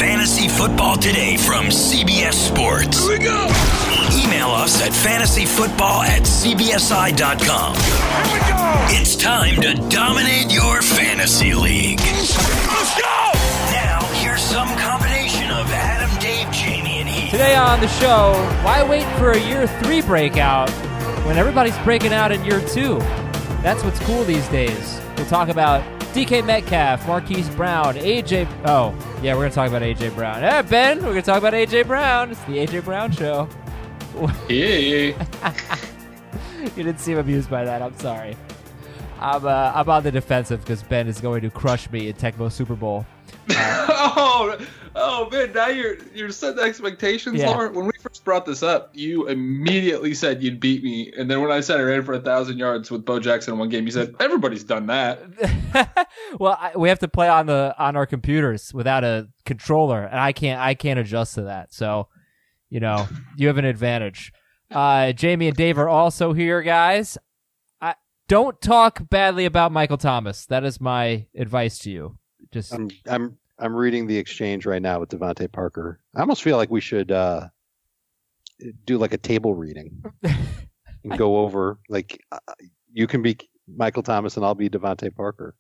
Fantasy Football Today from CBS Sports. Here we go. Email us at fantasyfootball@cbsi.com. Here we go. It's time to dominate your fantasy league. Let's go. Now, here's some combination of Adam, Dave, Jamie, and Heath. Today on the show, why wait for a year 3 breakout when everybody's breaking out in year 2? That's what's cool these days. We'll talk about DK Metcalf, Marquise Brown, AJ. Oh, yeah, we're going to talk about AJ Brown. Hey, Ben, we're going to talk about AJ Brown. It's the AJ Brown show. Yeah. You didn't seem amused by that. I'm sorry. I'm on the defensive because Ben is going to crush me in Tecmo Super Bowl. Oh man! Now you're setting expectations, Yeah. Lauren. When we first brought this up, you immediately said you'd beat me, and then when I said I ran for 1,000 yards with Bo Jackson in one game, you said everybody's done that. Well, we have to play on our computers without a controller, and I can't adjust to that. So, you have an advantage. Jamie and Dave are also here, guys. Don't talk badly about Michael Thomas. That is my advice to you. Just I'm reading the exchange right now with Devontae Parker. I almost feel like we should do like a table reading and go over you can be Michael Thomas and I'll be Devontae Parker.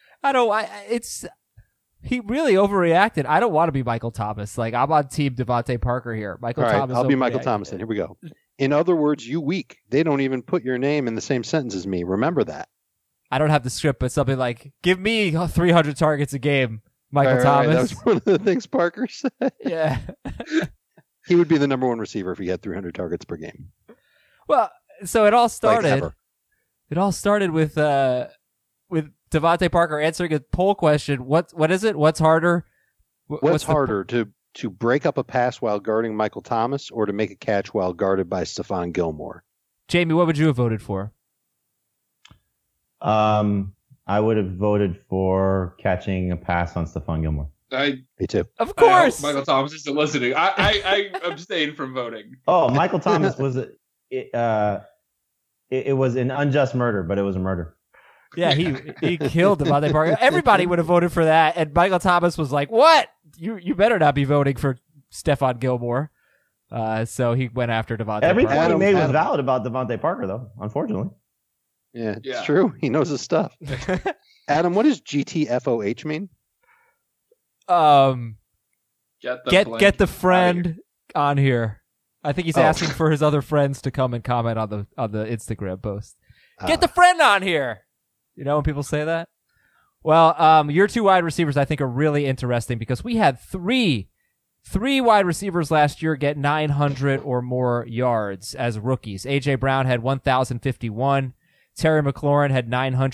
He really overreacted. I don't want to be Michael Thomas. Like, I'm on team Devontae Parker here. Michael All right, Thomas. I'll be Michael Thomas. Here we go. In other words, you weak. They don't even put your name in the same sentence as me. Remember that. I don't have the script, but something like, give me 300 targets a game, Michael Thomas. Right, that was one of the things Parker said. Yeah. He would be the number one receiver if he had 300 targets per game. Well, so it all started. Like ever. It all started with Devontae Parker answering a poll question. What is it? What's harder? What's harder, to break up a pass while guarding Michael Thomas or to make a catch while guarded by Stephon Gilmore? Jamie, what would you have voted for? I would have voted for catching a pass on Stephon Gilmore. Me too. Of course. Michael Thomas isn't listening. I abstained from voting. Oh, Michael Thomas was it was an unjust murder, but it was a murder. Yeah, he killed Devontae Parker. Everybody would have voted for that, and Michael Thomas was like, "What? You better not be voting for Stephon Gilmore." So he went after Devontae Every Parker. point he made was valid about Devontae Parker, though. Unfortunately. Yeah, it's true. He knows his stuff. Adam, what does GTFOH mean? Get the friend on here. I think he's asking for his other friends to come and comment on the Instagram post. Get the friend on here. You know when people say that? Well, your 2 wide receivers I think are really interesting because we had three wide receivers last year get 900 or more yards as rookies. AJ Brown had 1,051. Terry McLaurin had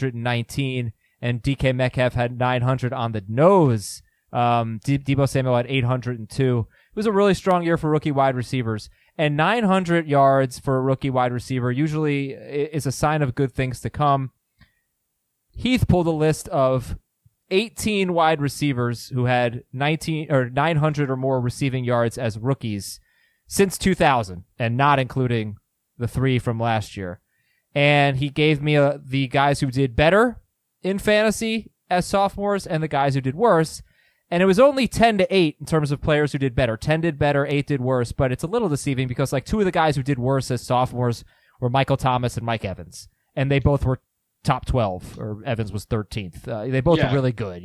919, and DK Metcalf had 900 on the nose. Deebo Samuel had 802. It was a really strong year for rookie wide receivers, and 900 yards for a rookie wide receiver usually is a sign of good things to come. Heath pulled a list of 18 wide receivers who had 900 or more receiving yards as rookies since 2000, and not including the 3 from last year. And he gave me the guys who did better in fantasy as sophomores and the guys who did worse. And it was only 10-8 in terms of players who did better. 10 did better, 8 did worse. But it's a little deceiving because 2 of the guys who did worse as sophomores were Michael Thomas and Mike Evans. And they both were top 12, or Evans was 13th. They both were really good,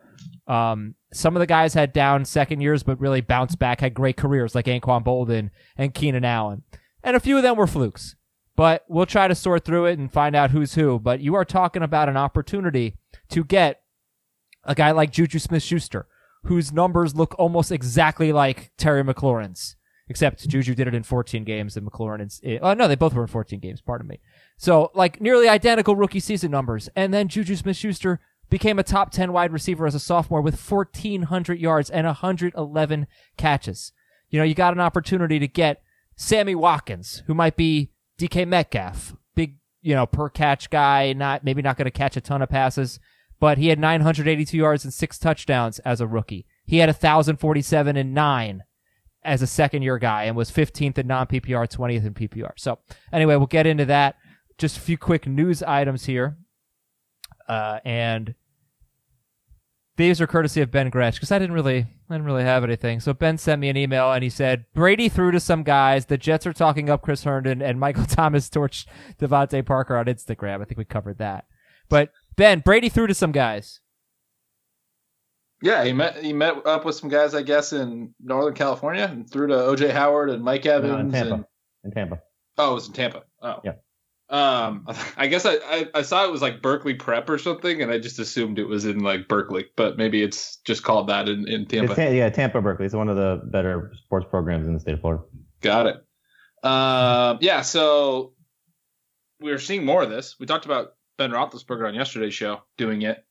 Some of the guys had down second years, but really bounced back, had great careers like Anquan Boldin and Keenan Allen. And a few of them were flukes. But we'll try to sort through it and find out who's who. But you are talking about an opportunity to get a guy like Juju Smith-Schuster, whose numbers look almost exactly like Terry McLaurin's, except Juju did it in 14 games and McLaurin no, they both were in 14 games, pardon me. So, nearly identical rookie season numbers. And then Juju Smith-Schuster became a top 10 wide receiver as a sophomore with 1,400 yards and 111 catches. You got an opportunity to get Sammy Watkins, who might be DK Metcalf, big, per catch guy, maybe not going to catch a ton of passes, but he had 982 yards and 6 touchdowns as a rookie. He had 1,047 and 9 as a second-year guy and was 15th in non-PPR, 20th in PPR. So anyway, we'll get into that. Just a few quick news items here. And These are courtesy of Ben Gretsch because I didn't really have anything. So Ben sent me an email and he said Brady threw to some guys. The Jets are talking up Chris Herndon and Michael Thomas torched Devontae Parker on Instagram. I think we covered that. But Ben, Brady threw to some guys. Yeah, he met up with some guys, I guess, in Northern California and threw to OJ Howard and Mike Evans. In Tampa. Oh, it was in Tampa. Oh, yeah. I guess I saw it was like Berkeley Prep or something, and I just assumed it was in like Berkeley, but maybe it's just called that in Tampa. Tampa Berkeley. It's one of the better sports programs in the state of Florida. Got it. Yeah, so we're seeing more of this. We talked about Ben Roethlisberger on yesterday's show doing it.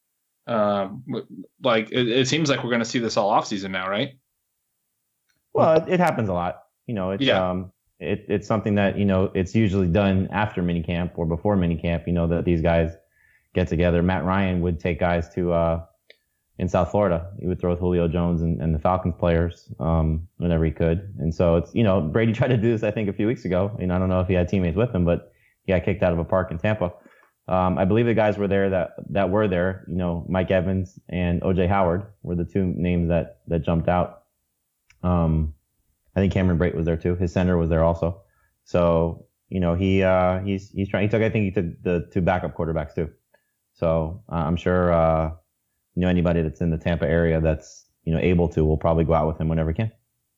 It seems like we're going to see this all offseason now, right? Well, it happens a lot. It's something that, it's usually done after minicamp or before minicamp, that these guys get together. Matt Ryan would take guys to in South Florida. He would throw with Julio Jones and the Falcons players whenever he could. And so it's, Brady tried to do this, I think, a few weeks ago. I don't know if he had teammates with him, but he got kicked out of a park in Tampa. I believe the guys were there that were there. Mike Evans and OJ Howard were the two names that jumped out. I think Cameron Brate was there too. His center was there also. So, he's trying. He took the two backup quarterbacks too. So I'm sure, anybody that's in the Tampa area that's, able to will probably go out with him whenever he can.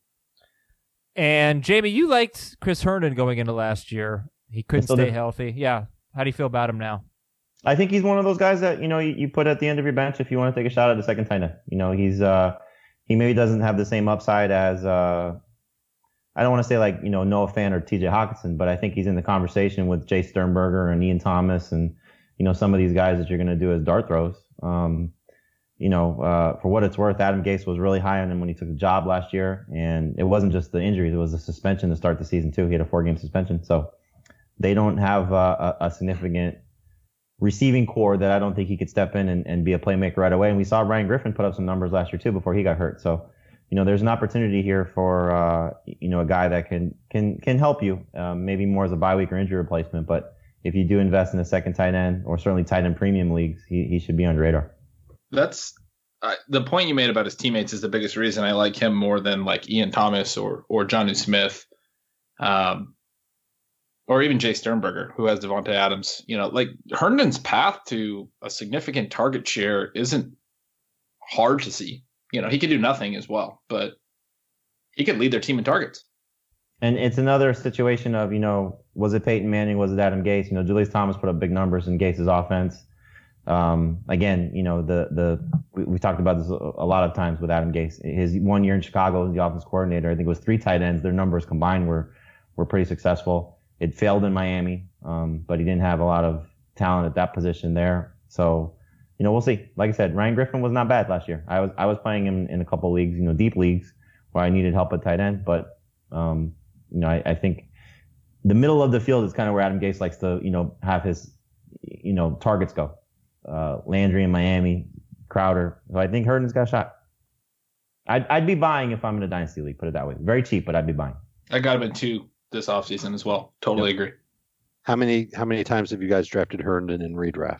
And Jamie, you liked Chris Herndon going into last year. He couldn't stay healthy. Yeah. How do you feel about him now? I think he's one of those guys that, you put at the end of your bench if you want to take a shot at the second tight end. He maybe doesn't have the same upside as, I don't want to say like, Noah Fant or TJ Hawkinson, but I think he's in the conversation with Jay Sternberger and Ian Thomas and, some of these guys that you're going to do as dart throws. For what it's worth, Adam Gase was really high on him when he took the job last year. And it wasn't just the injuries. It was the suspension to start the season too. He had a 4-game suspension. So they don't have a significant receiving core that I don't think he could step in and be a playmaker right away. And we saw Ryan Griffin put up some numbers last year too before he got hurt. So, there's an opportunity here for, a guy that can help you, maybe more as a bye week or injury replacement. But if you do invest in a second tight end or certainly tight end premium leagues, he should be on the radar. That's the point you made about his teammates is the biggest reason I like him more than like Ian Thomas or Jonnu Smith, or even Jay Sternberger, who has Devontae Adams. Like Herndon's path to a significant target share isn't hard to see. He could do nothing as well, but he could lead their team in targets. And it's another situation of, was it Peyton Manning? Was it Adam Gase? Julius Thomas put up big numbers in Gase's offense. Again, we talked about this a lot of times with Adam Gase. His 1 year in Chicago as the offense coordinator, I think it was 3 tight ends. Their numbers combined were pretty successful. It failed in Miami, but he didn't have a lot of talent at that position there. So, we'll see. Like I said, Ryan Griffin was not bad last year. I was playing him in a couple of leagues, deep leagues where I needed help at tight end. But, I think the middle of the field is kind of where Adam Gase likes to, have his, targets go. Landry in Miami, Crowder. So I think Herndon's got a shot. I'd be buying if I'm in a dynasty league, put it that way. Very cheap, but I'd be buying. I got him in 2 this offseason as well. Totally agree. How many times have you guys drafted Herndon in redraft?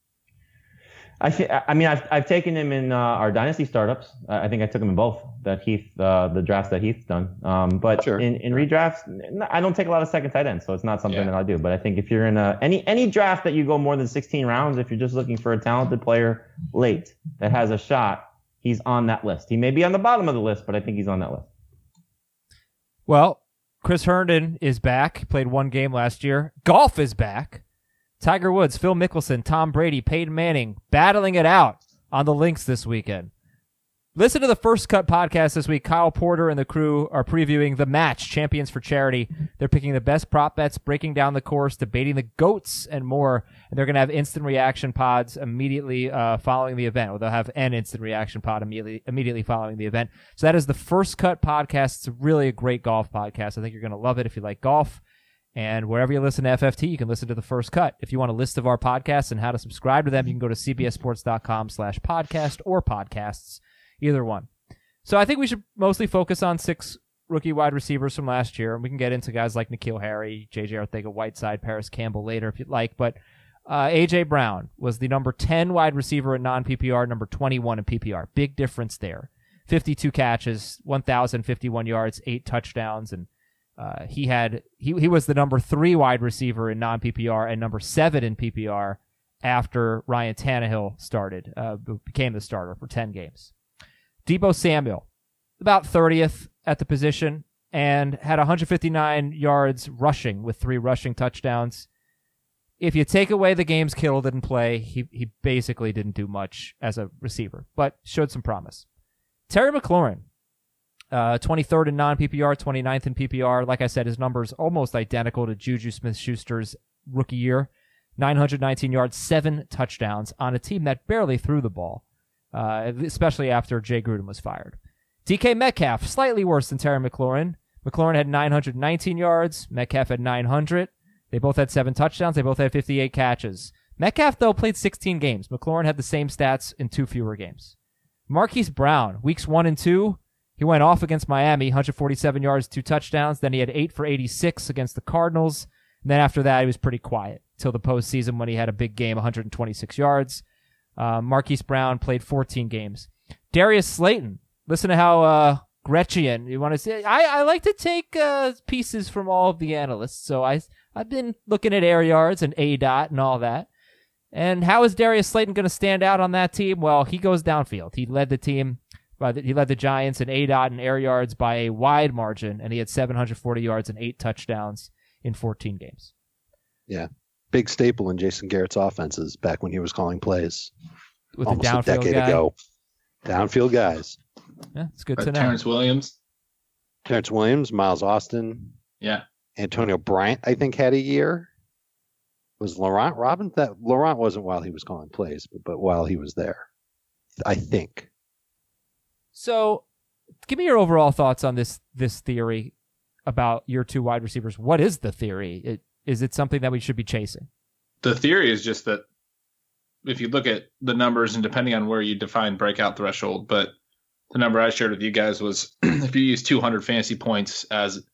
I've taken him in our dynasty startups. I think I took him in both the drafts that Heath's done. But sure. in redrafts, I don't take a lot of second tight ends, so it's not something that I do. But I think if you're in any draft that you go more than 16 rounds, if you're just looking for a talented player late that has a shot, he's on that list. He may be on the bottom of the list, but I think he's on that list. Well, Chris Herndon is back. He played 1 game last year. Golf is back. Tiger Woods, Phil Mickelson, Tom Brady, Peyton Manning battling it out on the links this weekend. Listen to the First Cut podcast this week. Kyle Porter and the crew are previewing The Match, Champions for Charity. They're picking the best prop bets, breaking down the course, debating the GOATs, and more. And they're going to have instant reaction pods immediately following the event. Or they'll have an instant reaction pod immediately following the event. So that is the First Cut podcast. It's really a great golf podcast. I think you're going to love it if you like golf. And wherever you listen to FFT, you can listen to The First Cut. If you want a list of our podcasts and how to subscribe to them, you can go to cbssports.com/podcast or podcasts, either one. So I think we should mostly focus on 6 rookie wide receivers from last year. And we can get into guys like N'Keal Harry, J.J. Arcega-Whiteside, Paris Campbell later if you'd like. But A.J. Brown was the number 10 wide receiver in non-PPR, number 21 in PPR. Big difference there. 52 catches, 1,051 yards, 8 touchdowns, and he was the number 3 wide receiver in non-PPR and number 7 in PPR after Ryan Tannehill became the starter for 10 games. Deebo Samuel, about 30th at the position, and had 159 yards rushing with 3 rushing touchdowns. If you take away the games Kittle didn't play, he basically didn't do much as a receiver, but showed some promise. Terry McLaurin, 23rd in non-PPR, 29th in PPR. Like I said, his numbers almost identical to Juju Smith-Schuster's rookie year. 919 yards, 7 touchdowns on a team that barely threw the ball, especially after Jay Gruden was fired. DK Metcalf, slightly worse than Terry McLaurin. McLaurin had 919 yards. Metcalf had 900. They both had 7 touchdowns. They both had 58 catches. Metcalf, though, played 16 games. McLaurin had the same stats in 2 fewer games. Marquise Brown, weeks 1 and 2, he went off against Miami, 147 yards, 2 touchdowns. Then he had 8 for 86 against the Cardinals. And then after that, he was pretty quiet till the postseason when he had a big game, 126 yards. Marquise Brown played 14 games. Darius Slayton, listen to how Gretchen, you want to say, I like to take pieces from all of the analysts. So I've been looking at air yards and ADOT and all that. And how is Darius Slayton going to stand out on that team? Well, he goes downfield. He led the team, he led the Giants in ADOT and air yards by a wide margin, and he had 740 yards and 8 touchdowns in 14 games. Yeah, big staple in Jason Garrett's offenses back when he was calling plays. With almost the downfield a decade ago. Downfield guys. Yeah, it's good to know. Terrence Williams, Miles Austin. Yeah. Antonio Bryant, I think, had a year. Was Laurent Robin? Laurent wasn't while he was calling plays, but while he was there, I think. So, give me your overall thoughts on this theory about your 2 wide receivers. What is the theory? Is it something that we should be chasing? The theory is just that if you look at the numbers, and depending on where you define breakout threshold, but the number I shared with you guys was if you use 200 fantasy points as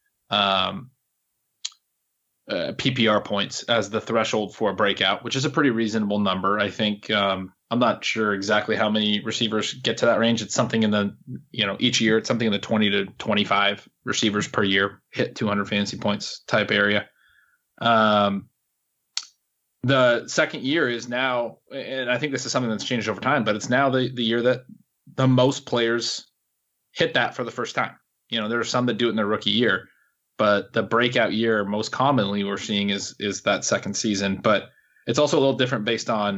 PPR points as the threshold for a breakout, which is a pretty reasonable number. I think I'm not sure exactly how many receivers get to that range. It's something in the, each year it's something in the 20 to 25 receivers per year hit 200 fantasy points type area. The second year is now, and I think this is something that's changed over time, but it's now the year that the most players hit that for the first time. There are some that do it in their rookie year, but the breakout year most commonly we're seeing is that second season. But it's also a little different based on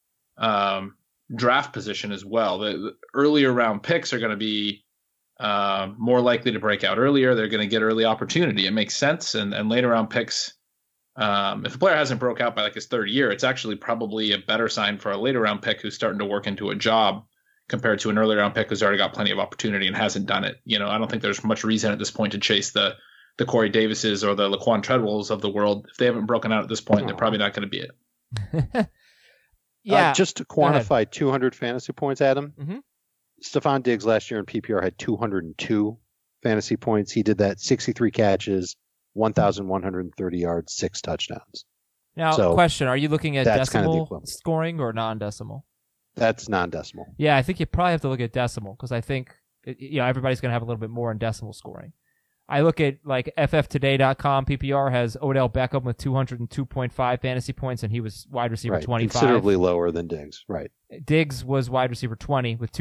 draft position as well. The earlier round picks are going to be more likely to break out earlier. They're going to get early opportunity. It makes sense. And later round picks, if a player hasn't broke out by like his third year, it's actually probably a better sign for a later round pick who's starting to work into a job compared to an early round pick who's already got plenty of opportunity and hasn't done it. I don't think there's much reason at this point to chase the Corey Davises or the Laquan Treadwells of the world. If they haven't broken out at this point, they're probably not going to be it. Yeah. Just to quantify 200 fantasy points, Adam. Mm-hmm. Stephon Diggs last year in PPR had 202 fantasy points. He did that 63 catches, 1,130 yards, 6 touchdowns. Now, question, are you looking at decimal kind of scoring or non-decimal? That's non-decimal. Yeah, I think you probably have to look at decimal because I think everybody's going to have a little bit more in decimal scoring. I look at like FFtoday.com. PPR has Odell Beckham with 202.5 fantasy points, and he was wide receiver 25. Considerably lower than Diggs. Right. Diggs was wide receiver 20 with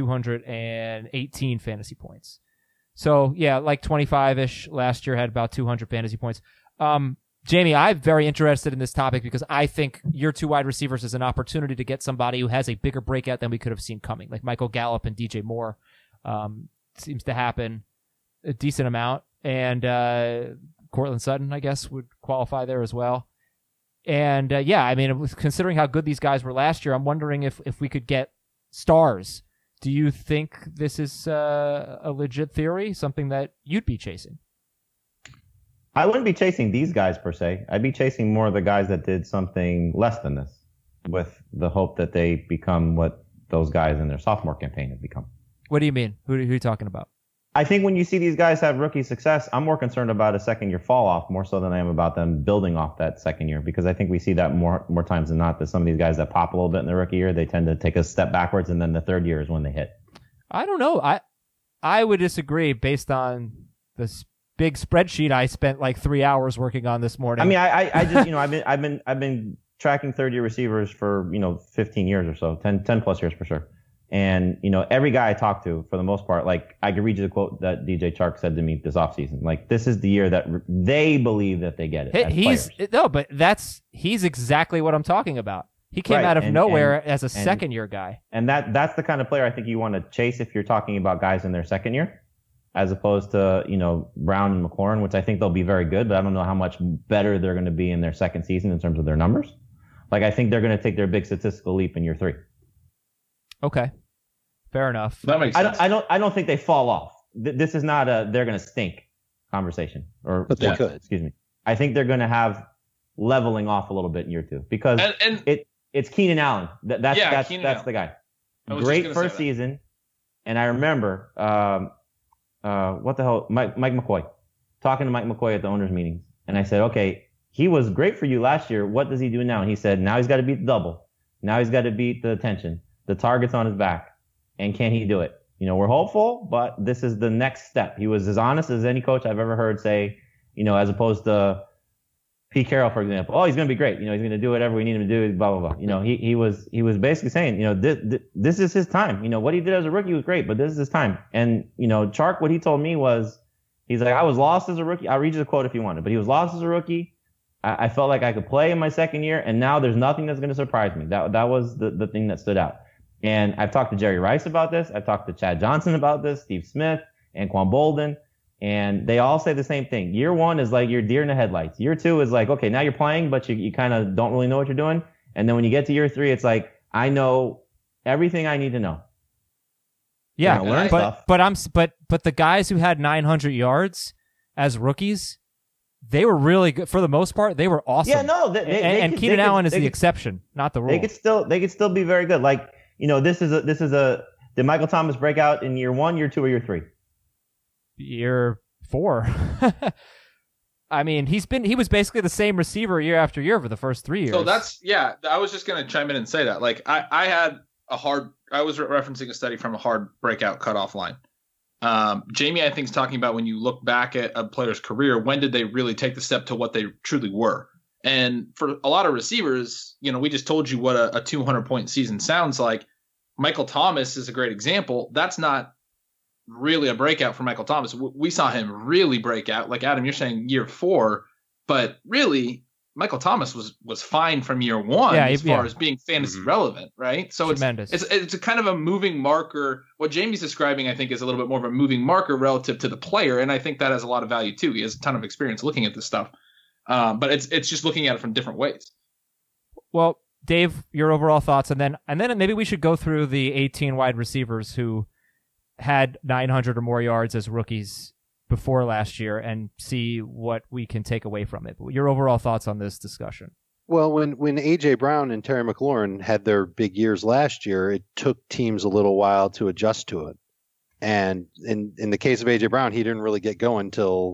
218 fantasy points. So, yeah, like 25-ish. Last year had about 200 fantasy points. Jamie, I'm very interested in this topic because I think your 2 wide receivers is an opportunity to get somebody who has a bigger breakout than we could have seen coming, like Michael Gallup and DJ Moore. Seems to happen a decent amount. And Cortland Sutton, I guess, would qualify there as well. And, considering how good these guys were last year, I'm wondering if we could get stars. Do you think this is a legit theory, something that you'd be chasing? I wouldn't be chasing these guys per se. I'd be chasing more of the guys that did something less than this with the hope that they become what those guys in their sophomore campaign have become. What do you mean? Who are you talking about? I think when you see these guys have rookie success, I'm more concerned about a second-year fall-off more so than I am about them building off that second year, because I think we see that more times than not, that some of these guys that pop a little bit in the rookie year, they tend to take a step backwards, and then the third year is when they hit. I don't know. I would disagree based on this big spreadsheet I spent like 3 hours working on this morning. I mean, I just, I've been tracking third-year receivers for, 15 years or so, 10 plus years for sure. And, every guy I talk to, for the most part, like, I could read you the quote that DJ Chark said to me this offseason. Like, this is the year that they believe that they get it. He's exactly what I'm talking about. He came out of nowhere as a second-year guy. And that's the kind of player I think you want to chase if you're talking about guys in their second year, as opposed to, Brown and McLaurin, which I think they'll be very good, but I don't know how much better they're going to be in their second season in terms of their numbers. Like, I think they're going to take their big statistical leap in year 3. Okay. Fair enough. That makes sense. I don't think they fall off. This is not a they're going to stink conversation. But they could. Excuse me. I think they're going to have leveling off a little bit in year 2 because it's Keenan Allen. That's the guy. Great first season, and I remember what the hell, Mike McCoy, talking to Mike McCoy at the owners' meetings, and I said, okay, he was great for you last year. What does he do now? And he said, now he's got to beat the double. Now he's got to beat the attention. The target's on his back. And can he do it? We're hopeful, but this is the next step. He was as honest as any coach I've ever heard say, as opposed to Pete Carroll, for example. Oh, he's going to be great. He's going to do whatever we need him to do, blah, blah, blah. He was basically saying, this is his time. What he did as a rookie was great, but this is his time. And, Chark, what he told me was, he's like, I was lost as a rookie. I'll read you the quote if you want it, but he was lost as a rookie. I felt like I could play in my second year, and now there's nothing that's going to surprise me. That was the thing that stood out. And I've talked to Jerry Rice about this. I've talked to Chad Johnson about this, Steve Smith, Anquan Bolden, and they all say the same thing. Year 1 is like your deer in the headlights. Year 2 is like, okay, now you're playing, but you kind of don't really know what you're doing. And then when you get to year 3, it's like, I know everything I need to know. Yeah, but the guys who had 900 yards as rookies, they were really good for the most part. They were awesome. Yeah, no, and Keenan Allen is the exception, not the rule. They could still be very good. Like, this is a. Did Michael Thomas break out in year 1, year 2, or year 3? Year 4. I mean, he was basically the same receiver year after year for the first 3 years. So I was just going to chime in and say that. Like, I was referencing a study from a hard breakout cutoff line. Jamie, I think, is talking about when you look back at a player's career, when did they really take the step to what they truly were? And for a lot of receivers, we just told you what a 200-point season sounds like. Michael Thomas is a great example. That's not really a breakout for Michael Thomas. We saw him really break out. Like, Adam, you're saying year 4, but really Michael Thomas was fine from year 1 as far as being fantasy relevant, right? So it's a kind of a moving marker. What Jamie's describing, I think, is a little bit more of a moving marker relative to the player, and I think that has a lot of value too. He has a ton of experience looking at this stuff, but it's just looking at it from different ways. Well, Dave, your overall thoughts, and then maybe we should go through the 18 wide receivers who had 900 or more yards as rookies before last year and see what we can take away from it. Your overall thoughts on this discussion? Well, when A.J. Brown and Terry McLaurin had their big years last year, it took teams a little while to adjust to it. And in the case of A.J. Brown, he didn't really get going until,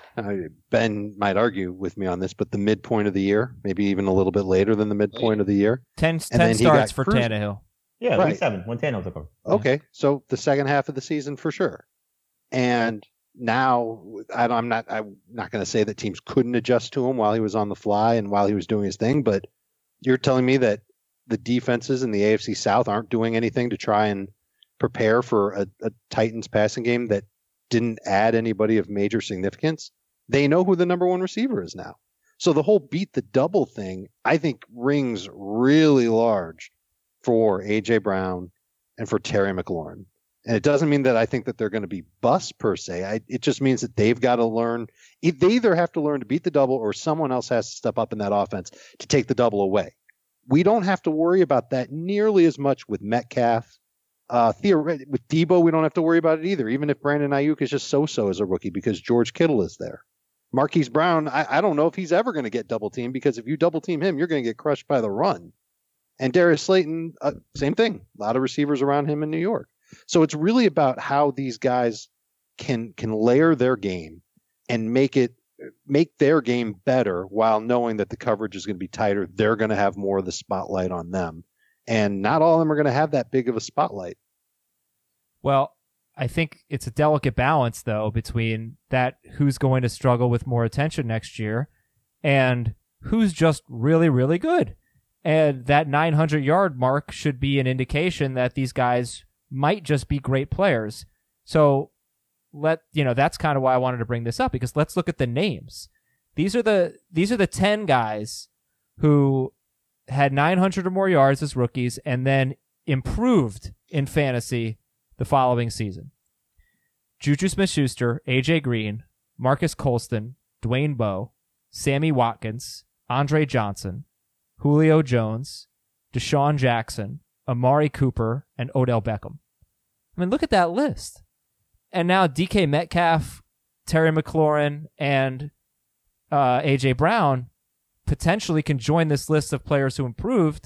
Ben might argue with me on this, but the midpoint of the year, maybe even a little bit later than the midpoint of the year. 10 starts for Tannehill. Yeah, right. 7 when Tannehill took over. Okay, so the second half of the season for sure. And now I'm not going to say that teams couldn't adjust to him while he was on the fly and while he was doing his thing, but you're telling me that the defenses in the AFC South aren't doing anything to try and prepare for a Titans passing game that didn't add anybody of major significance? They know who the number 1 receiver is now. So the whole beat the double thing, I think, rings really large for A.J. Brown and for Terry McLaurin. And it doesn't mean that I think that they're going to be busts per se. It just means that they've got to learn. They either have to learn to beat the double or someone else has to step up in that offense to take the double away. We don't have to worry about that nearly as much with Metcalf. With Debo, we don't have to worry about it either, even if Brandon Ayuk is just so-so as a rookie because George Kittle is there. Marquise Brown, I don't know if he's ever going to get double-teamed because if you double-team him, you're going to get crushed by the run. And Darius Slayton, same thing. A lot of receivers around him in New York. So it's really about how these guys can layer their game and make their game better while knowing that the coverage is going to be tighter. They're going to have more of the spotlight on them. And not all of them are going to have that big of a spotlight. Well, I think it's a delicate balance, though, between that who's going to struggle with more attention next year and who's just really, really good. And that 900-yard mark should be an indication that these guys might just be great players. So that's kind of why I wanted to bring this up, because let's look at the names. These are the 10 guys who had 900 or more yards as rookies and then improved in fantasy the following season. Juju Smith-Schuster, A.J. Green, Marcus Colston, Dwayne Bowe, Sammy Watkins, Andre Johnson, Julio Jones, Deshaun Jackson, Amari Cooper, and Odell Beckham. I mean, look at that list. And now DK Metcalf, Terry McLaurin, and A.J. Brown potentially can join this list of players who improved.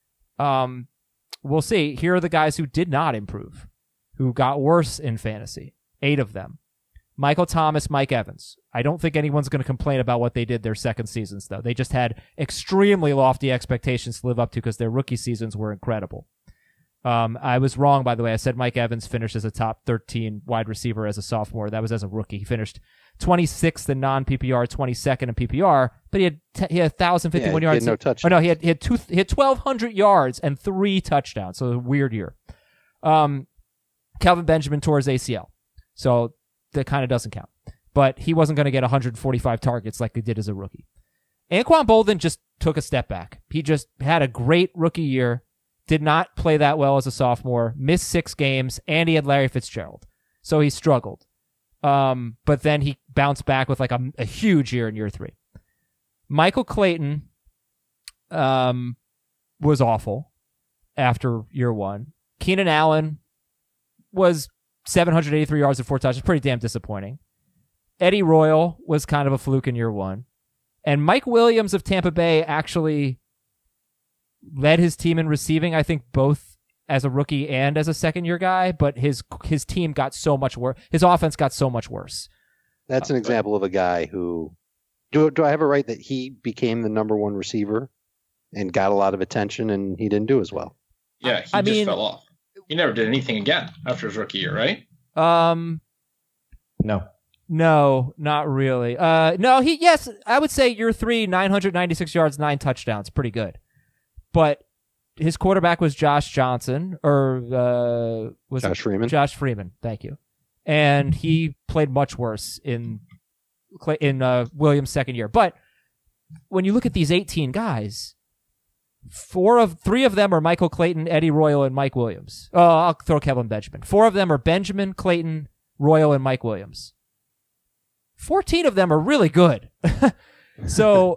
We'll see. Here are the guys who did not improve, who got worse in fantasy. 8 of them. Michael Thomas, Mike Evans. I don't think anyone's going to complain about what they did their second seasons, though. They just had extremely lofty expectations to live up to because their rookie seasons were incredible. I was wrong, by the way. I said Mike Evans finished as a top 13 wide receiver as a sophomore. That was as a rookie. He finished 26th in non-PPR, 22nd in PPR, but he had 1,051 yards. He had no touchdowns. No, he had 1,200 yards and 3 touchdowns. So a weird year. Calvin Benjamin tore his ACL, so that kind of doesn't count. But he wasn't going to get 145 targets like he did as a rookie. Anquan Boldin just took a step back. He just had a great rookie year, did not play that well as a sophomore, missed 6 games, and he had Larry Fitzgerald. So he struggled. But then he bounced back with like a huge year in year 3. Michael Clayton was awful after year 1. Keenan Allen was 783 yards and 4 touchdowns. Pretty damn disappointing. Eddie Royal was kind of a fluke in year 1. And Mike Williams of Tampa Bay actually led his team in receiving, I think, both as a rookie and as a second-year guy, but his team got so much worse. His offense got so much worse. That's an example of a guy who... Do I have it right that he became the number 1 receiver and got a lot of attention, and he didn't do as well? Yeah, he just fell off. He never did anything again after his rookie year, right? No, not really. Yes, I would say year 3, 996 yards, 9 touchdowns. Pretty good. But his quarterback was Josh Johnson, or was Josh Freeman? Josh Freeman, thank you. And he played much worse in Williams' second year. But when you look at these 18 guys, 3 of them are Michael Clayton, Eddie Royal, and Mike Williams. Oh, I'll throw Kevin Benjamin. 4 of them are Benjamin, Clayton, Royal, and Mike Williams. 14 of them are really good. So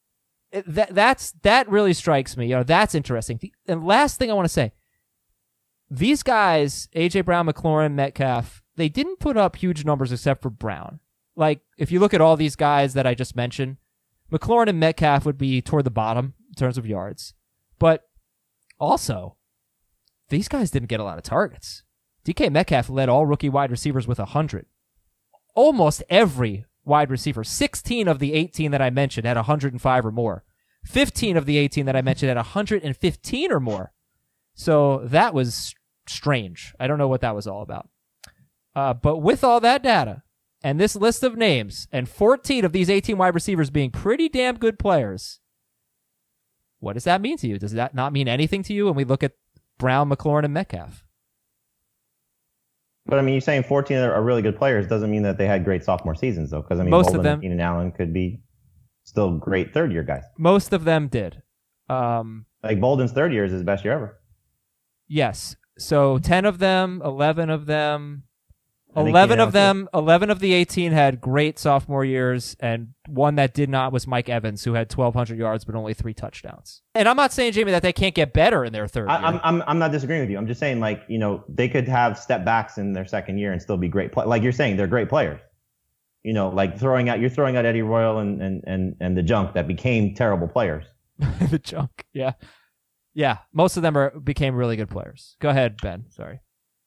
that really strikes me. That's interesting. And last thing I want to say, these guys, A.J. Brown, McLaurin, Metcalf, they didn't put up huge numbers except for Brown. Like, if you look at all these guys that I just mentioned, McLaurin and Metcalf would be toward the bottom in terms of yards. But also, these guys didn't get a lot of targets. DK Metcalf led all rookie wide receivers with 100. Almost every wide receiver, 16 of the 18 that I mentioned had 105 or more. 15 of the 18 that I mentioned had 115 or more. So that was strange. I don't know what that was all about. But with all that data and this list of names and 14 of these 18 wide receivers being pretty damn good players, what does that mean to you? Does that not mean anything to you when we look at Brown, McLaurin, and Metcalf? But I mean, you're saying 14 are really good players doesn't mean that they had great sophomore seasons, though. Because I mean, most Bolden of them, and Keenan Allen could be still great third-year guys. Most of them did. Like Bolden's third year is his best year ever. Yes. So 10 of them, 11 of them, 11 of the 18 had great sophomore years, and one that did not was Mike Evans, who had 1,200 yards but only 3 touchdowns. And I'm not saying, Jamie, that they can't get better in their third year. I'm not disagreeing with you. I'm just saying, like, they could have step backs in their second year and still be great. Like you're saying, they're great players. Like you're throwing out Eddie Royal and the junk that became terrible players. The junk, yeah. Yeah, most of them became really good players. Go ahead, Ben. Sorry.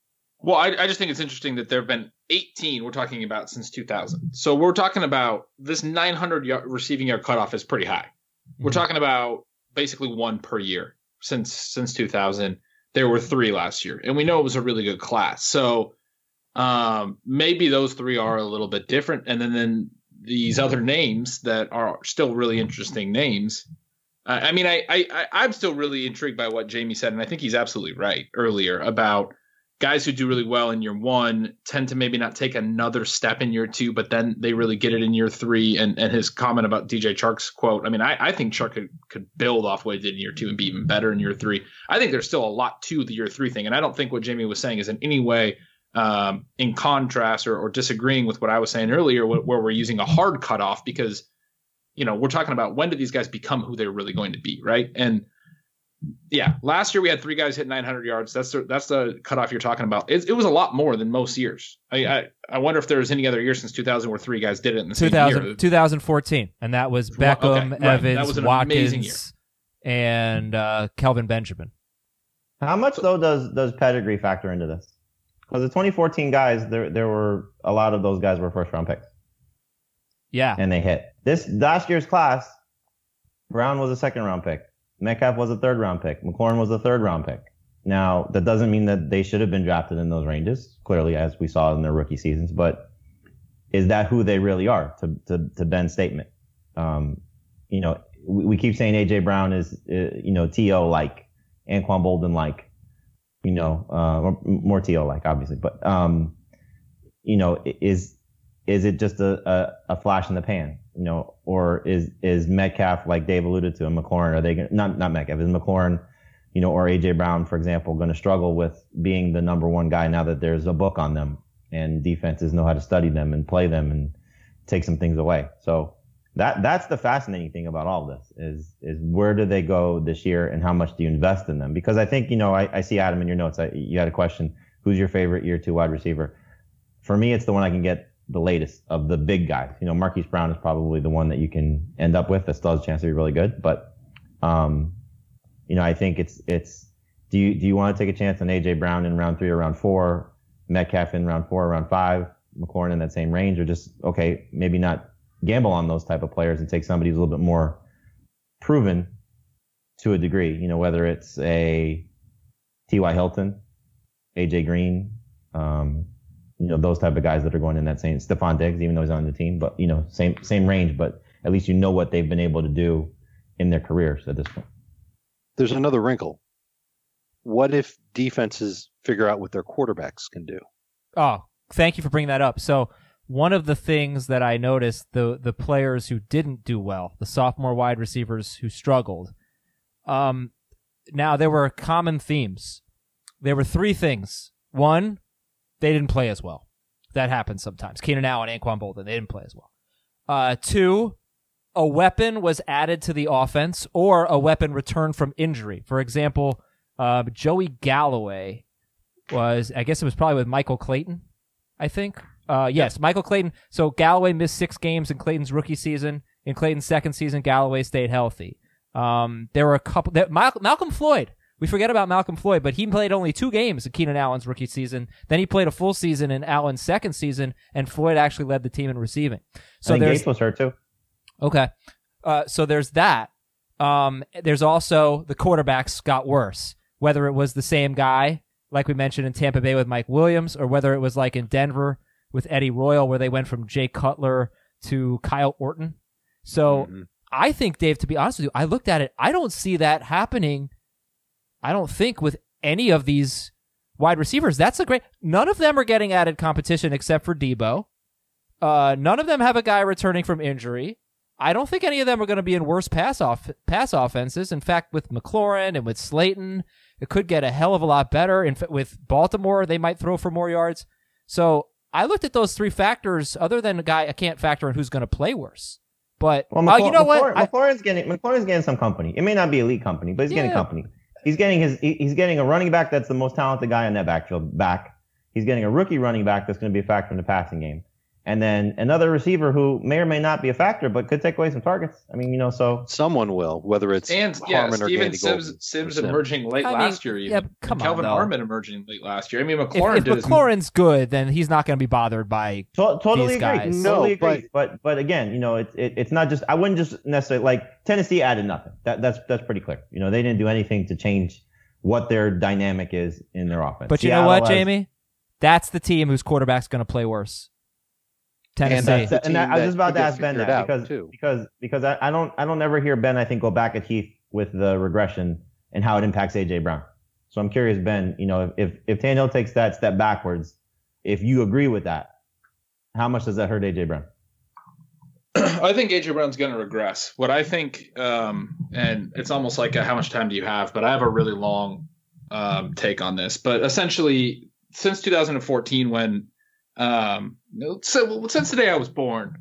Well, I just think it's interesting that there have been 18 we're talking about since 2000. So we're talking about this 900 receiving yard cutoff is pretty high. We're talking about basically one per year since 2000. There were 3 last year, and we know it was a really good class. So maybe those 3 are a little bit different. And then these other names that are still really interesting names. I'm still really intrigued by what Jamie said, and I think he's absolutely right earlier about guys who do really well in year 1 tend to maybe not take another step in year 2, but then they really get it in year 3. And his comment about DJ Chark's quote, I think Chark could build off what he did in year 2 and be even better in year 3. I think there's still a lot to the year 3 thing. And I don't think what Jamie was saying is in any way in contrast or disagreeing with what I was saying earlier, where we're using a hard cutoff because, we're talking about when do these guys become who they're really going to be, right? And yeah, last year we had 3 guys hit 900 yards. That's the cutoff you're talking about. It was a lot more than most years. I wonder if there was any other year since 2000 where 3 guys did it in the same year. 2014, and that was Beckham, okay, Evans, that was an Watkins, and Kelvin Benjamin. How much though does pedigree factor into this? Because the 2014 guys, there were a lot of those guys were first round picks. Yeah, and they hit. This last year's class, Brown was a second round pick. Metcalf was a third round pick. McLaurin was a third round pick. Now, that doesn't mean that they should have been drafted in those ranges, clearly, as we saw in their rookie seasons, but is that who they really are, to Ben's statement? We keep saying A.J. Brown is, T.O.-like, Anquan Bolden-like, more T.O.-like, obviously, but, is it just a flash in the pan? Or is Metcalf, like Dave alluded to, and McLaurin, are they not Metcalf, is McLaurin, or AJ Brown, for example, going to struggle with being the number 1 guy now that there's a book on them and defenses know how to study them and play them and take some things away? So that's the fascinating thing about all of this is where do they go this year and how much do you invest in them? Because I think, I see Adam in your notes, you had a question, who's your favorite year 2 wide receiver? For me, it's the one I can get the latest of the big guys. Marquise Brown is probably the one that you can end up with that still has a chance to be really good. But, I think it's, do you want to take a chance on AJ Brown in round 3 or round 4, Metcalf in round 4 or round 5, McLaurin in that same range, or just, okay, maybe not gamble on those type of players and take somebody who's a little bit more proven to a degree, whether it's a T.Y. Hilton, AJ Green, those type of guys that are going in that same Stephon Diggs, even though he's on the team, but same range, but at least what they've been able to do in their careers at this point. There's another wrinkle. What if defenses figure out what their quarterbacks can do? Oh, thank you for bringing that up. So one of the things that I noticed, the players who didn't do well, the sophomore wide receivers who struggled, now there were common themes. There were 3 things. 1, they didn't play as well. That happens sometimes. Keenan Allen and Anquan Bolden, they didn't play as well. 2, a weapon was added to the offense or a weapon returned from injury. For example, Joey Galloway was, I guess it was probably with Michael Clayton, I think. Yes, Michael Clayton. So Galloway missed 6 games in Clayton's rookie season. In Clayton's second season, Galloway stayed healthy. There were a couple. Malcolm Floyd. We forget about Malcolm Floyd, but he played only 2 games in Keenan Allen's rookie season. Then he played a full season in Allen's second season, and Floyd actually led the team in receiving. So Gates was hurt too. Okay. So there's that. There's also the quarterbacks got worse, whether it was the same guy, like we mentioned in Tampa Bay with Mike Williams, or whether it was like in Denver with Eddie Royal, where they went from Jay Cutler to Kyle Orton. So I think, Dave, to be honest with you, I looked at it. I don't see that happening. I don't think with any of these wide receivers. None of them are getting added competition except for Debo. None of them have a guy returning from injury. I don't think any of them are going to be in worse pass offenses. In fact, with McLaurin and with Slayton, it could get a hell of a lot better. With Baltimore, they might throw for more yards. So I looked at those 3 factors, other than a guy I can't factor in who's going to play worse. But you know what? McLaurin's getting some company. It may not be elite company, but he's getting company. He's getting a running back that's the most talented guy in that backfield back. He's getting a rookie running back that's going to be a factor in the passing game. and then another receiver who may or may not be a factor, but could take away some targets. I mean, so someone will, whether it's Harmon or Steven Gandy Sims emerging late last year. Even. Yeah, Kelvin Harmon emerging late last year. I mean, McLaurin. If McLaurin's good, then he's not going to be bothered by totally these guys. Agree. Totally agree. But again, it's not just. I wouldn't just necessarily like Tennessee added nothing. That's pretty clear. They didn't do anything to change what their dynamic is in their offense. But you know what, Jamie? That's the team whose quarterback's going to play worse. Tennessee. And I was just about to ask Ben that because I don't ever hear Ben, I think, go back at Heath with the regression and how it impacts AJ Brown. So I'm curious, Ben, if Tannehill takes that step backwards, if you agree with that, how much does that hurt AJ Brown? I think AJ Brown's going to regress. What I think, and it's almost like how much time do you have? But I have a really long take on this. But essentially, since 2014, when since the day I was born,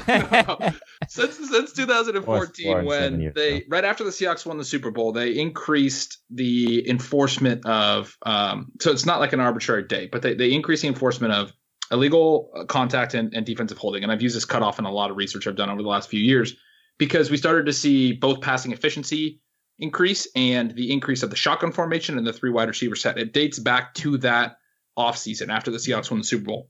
since 2014, when they right after the Seahawks won the Super Bowl, they increased the enforcement of so it's not like an arbitrary date, but they increased the enforcement of illegal contact and defensive holding. And I've used this cutoff in a lot of research I've done over the last few years because we started to see both passing efficiency increase and the increase of the shotgun formation and the 3 wide receiver set. It dates back to that offseason after the Seahawks won the Super Bowl.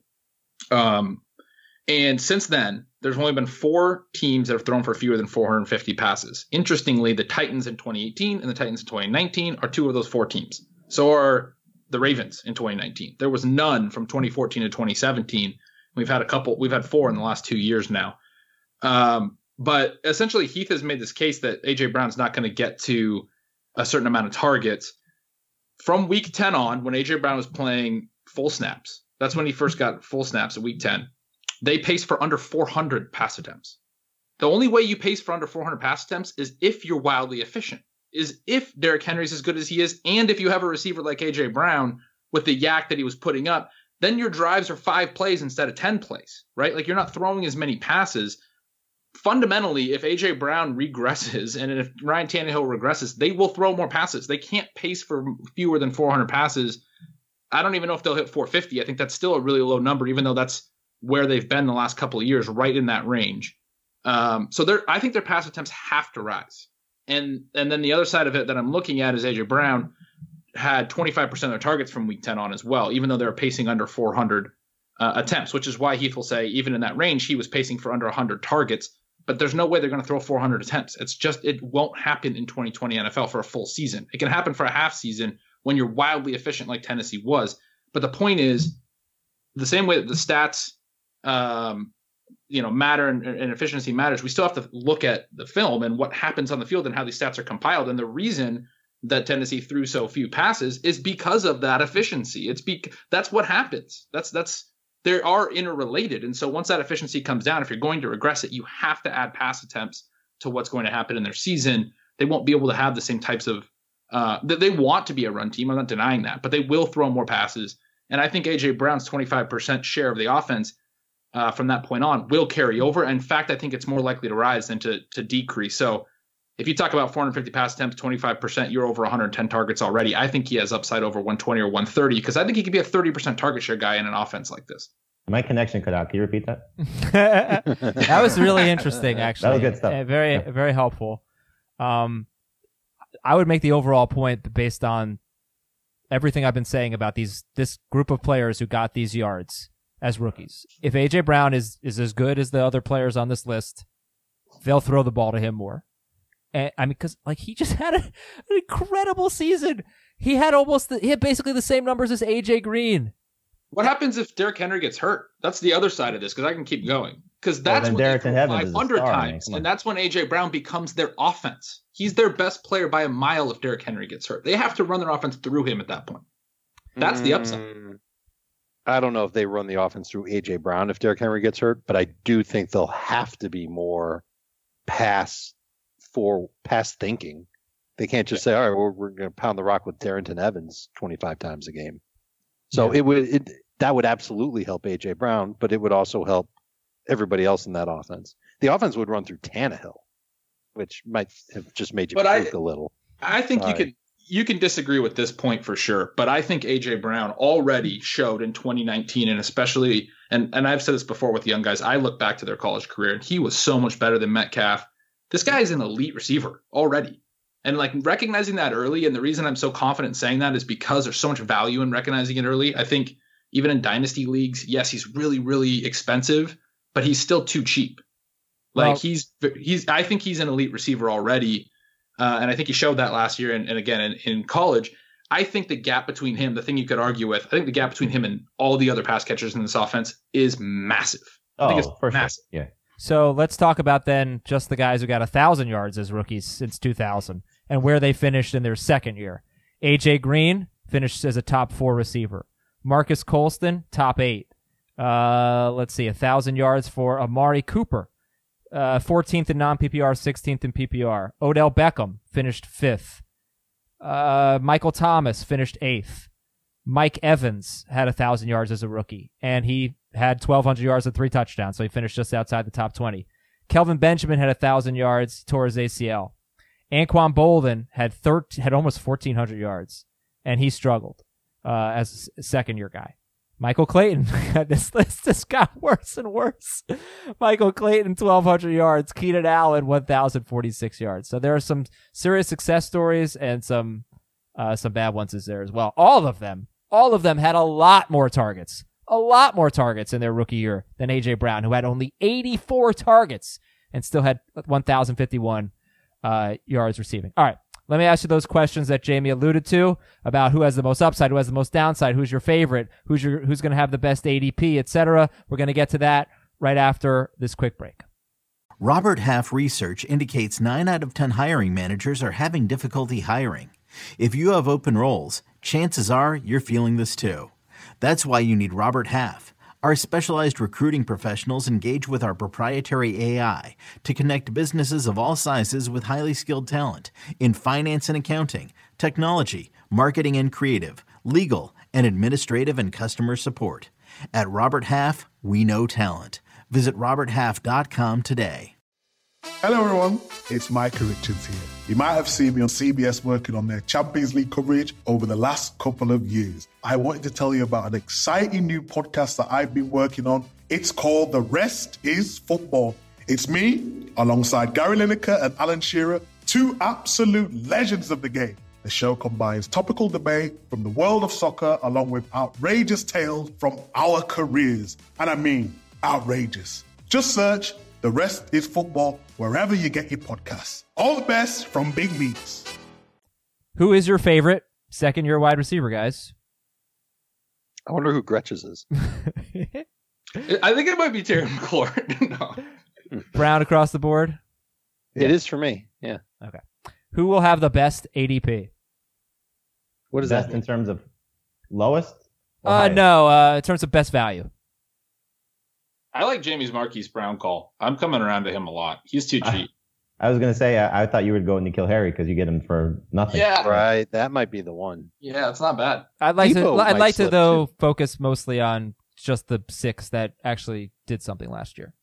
And since then, there's only been 4 teams that have thrown for fewer than 450 passes. Interestingly, the Titans in 2018 and the Titans in 2019 are 2 of those 4 teams. So are the Ravens in 2019. There was none from 2014 to 2017. We've had 4 in the last 2 years now. But essentially, Heath has made this case that AJ Brown's not going to get to a certain amount of targets. From week 10 on, when AJ Brown was playing full snaps, that's when he first got full snaps at week 10. They paced for under 400 pass attempts. The only way you pace for under 400 pass attempts is if you're wildly efficient, is if Derrick Henry's as good as he is, and if you have a receiver like AJ Brown with the yak that he was putting up, then your drives are 5 plays instead of 10 plays, right? Like you're not throwing as many passes. Fundamentally, if AJ Brown regresses and if Ryan Tannehill regresses, they will throw more passes. They can't pace for fewer than 400 passes. I don't even know if they'll hit 450. I think that's still a really low number, even though that's where they've been the last couple of years, right in that range. So I think their pass attempts have to rise. And then the other side of it that I'm looking at is AJ Brown had 25% of their targets from week 10 on as well, even though they were pacing under 400 attempts, which is why Heath will say even in that range, he was pacing for under 100 targets. But there's no way they're going to throw 400 attempts. It won't happen in 2020 NFL for a full season. It can happen for a half season when you're wildly efficient like Tennessee was. But the point is, the same way that the stats matter and efficiency matters, we still have to look at the film and what happens on the field and how these stats are compiled. And the reason that Tennessee threw so few passes is because of that efficiency. That's what happens. They are interrelated. And so once that efficiency comes down, if you're going to regress it, you have to add pass attempts to what's going to happen in their season. They won't be able to have the same types of they want to be a run team. I'm not denying that, but they will throw more passes. And I think AJ Brown's 25% share of the offense from that point on will carry over. In fact, I think it's more likely to rise than to decrease. So if you talk about 450 pass attempts, 25%, you're over 110 targets already. I think he has upside over 120 or 130 because I think he could be a 30% target share guy in an offense like this. My connection cut out. Can you repeat that? That was really interesting, actually. That was good stuff. Very, very helpful. I would make the overall point based on everything I've been saying about this group of players who got these yards as rookies. If AJ Brown is as good as the other players on this list, they'll throw the ball to him more. And I mean, because he just had an incredible season. He had basically the same numbers as AJ Green. What happens if Derrick Henry gets hurt? That's the other side of this, because I can keep going. Because that's when they throw 500 times, and that's when AJ Brown becomes their offense. He's their best player by a mile if Derrick Henry gets hurt. They have to run their offense through him at that point. That's the upside. I don't know if they run the offense through AJ Brown if Derrick Henry gets hurt, but I do think they'll have to be more pass thinking. They can't just say, all right, we're going to pound the rock with Darrington Evans 25 times a game. So that would absolutely help AJ Brown, but it would also help everybody else in that offense. The offense would run through Tannehill, which might have just made you think a little. I think you can disagree with this point for sure, but I think A.J. Brown already showed in 2019, and especially, and I've said this before with young guys, I look back to their college career, and he was so much better than Metcalf. This guy is an elite receiver already. And like recognizing that early, and the reason I'm so confident in saying that is because there's so much value in recognizing it early. I think even in dynasty leagues, yes, he's really, really expensive, but he's still too cheap. Like I think he's an elite receiver already. And I think he showed that last year. And again, in college, I think the gap between him, the thing you could argue with, I think the gap between him and all the other pass catchers in this offense is massive. I think it's for massive. Sure. Yeah. So let's talk about then just the guys who got 1,000 yards as rookies since 2000 and where they finished in their second year. A.J. Green finished as a top 4 receiver. Marcus Colston, top 8. Let's see, 1,000 yards for Amari Cooper. 14th in non-PPR, 16th in PPR. Odell Beckham finished 5th. Michael Thomas finished 8th. Mike Evans had 1,000 yards as a rookie, and he had 1,200 yards and 3 touchdowns, so he finished just outside the top 20. Kelvin Benjamin had 1,000 yards, tore his ACL. Anquan Bolden had almost 1,400 yards, and he struggled as a second-year guy. Michael Clayton, this list just got worse and worse. Michael Clayton, 1,200 yards. Keenan Allen, 1,046 yards. So there are some serious success stories and some bad ones there as well. All of them had a lot more targets in their rookie year than A.J. Brown, who had only 84 targets and still had 1,051 yards receiving. All right. Let me ask you those questions that Jamie alluded to about who has the most upside, who has the most downside, who's your favorite, who's going to have the best ADP, etc. We're going to get to that right after this quick break. Robert Half research indicates 9 out of 10 hiring managers are having difficulty hiring. If you have open roles, chances are you're feeling this too. That's why you need Robert Half. Our specialized recruiting professionals engage with our proprietary AI to connect businesses of all sizes with highly skilled talent in finance and accounting, technology, marketing and creative, legal, and administrative and customer support. At Robert Half, we know talent. Visit roberthalf.com today. Hello everyone, it's Micah Richards here. You might have seen me on CBS working on their Champions League coverage over the last couple of years. I wanted to tell you about an exciting new podcast that I've been working on. It's called The Rest is Football. It's me, alongside Gary Lineker and Alan Shearer, 2 absolute legends of the game. The show combines topical debate from the world of soccer along with outrageous tales from our careers. And I mean outrageous. Just search The Rest is Football wherever you get your podcasts. All the best from Big Meats. Who is your favorite second-year wide receiver, guys? I wonder who Gretches is. I think it might be Terry McLaurin. No. Brown across the board? It is for me, yeah. Okay. Who will have the best ADP? What is Best that in terms of lowest? No, in terms of best value. I like Jamie's Marquise Brown call. I'm coming around to him a lot. He's too cheap. I was going to say, I thought you would go N'Keal Harry because you get him for nothing. Yeah. Right, that might be the one. Yeah, it's not bad. I'd like to slip, though too. focus mostly on just the 6 that actually did something last year.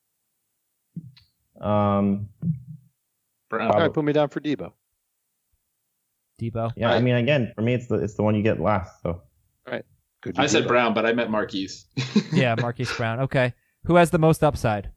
Brown. All right, put me down for Debo. Debo. Yeah, I mean, again, for me, it's the one you get last. So. All right. Good. I said Brown, but I meant Marquise. Yeah, Marquise Brown. Okay. Who has the most upside?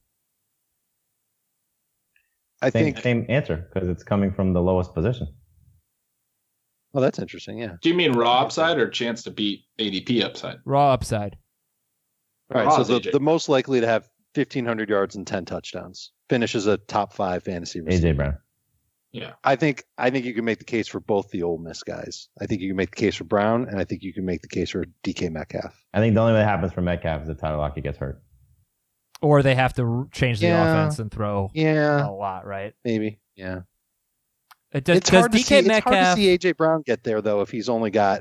I think. Same answer because it's coming from the lowest position. Oh, that's interesting. Yeah. Do you mean raw upside or chance to beat ADP upside? Raw upside. All right. Raw So is AJ. the most likely to have 1,500 yards and 10 touchdowns finishes a top 5 fantasy receiver. AJ Brown. Yeah. I think you can make the case for both the Ole Miss guys. I think you can make the case for Brown, and I think you can make the case for DK Metcalf. I think the only way that happens for Metcalf is if Tyler Lockett gets hurt. Or they have to change the Yeah. offense and throw Yeah, a lot, right? maybe. Yeah. Does It's hard to DK see Metcalf? AJ Brown get there though if he's only got